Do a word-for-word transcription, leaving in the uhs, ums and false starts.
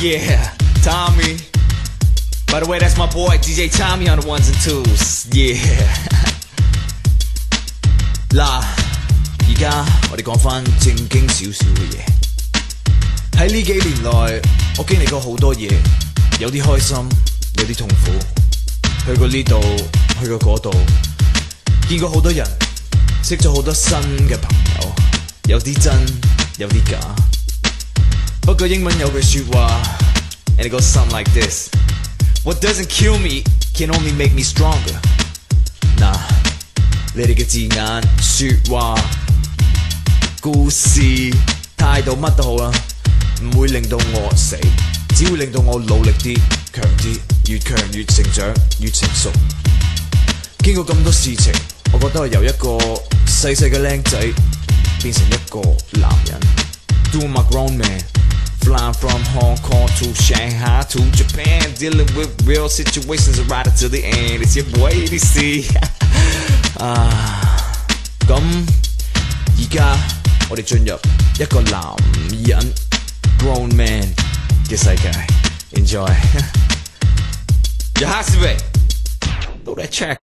Yeah, Tommy. By the way, that's my boy D J Tommy on the ones and twos. Yeah. 嗱，而家我哋講返正經少少嘅嘢。喺呢幾年內，我經歷過好多嘢，有啲開心，有啲痛苦。去過呢度，去過嗰度，見過好多人，識咗好多新嘅朋友，有啲真，有啲假。不過英文有句説話 ，and it goes something like this: What doesn't kill me can only make me stronger。嗱，你哋嘅字眼、説話、故事、態度乜都好啦，唔會令到我死，只會令到我努力啲、強啲，越強越成長，越成熟。經過咁多事情，我覺得係由一個細細嘅僆仔變成一個男人。Doing my grown man, flying from Hong Kong to Shanghai to Japan, dealing with real situations right until the end. It's your boy A D C 啊，咁而家我哋進入一個男人 grown man 嘅世界 ，enjoy。有哈士威，到底 check。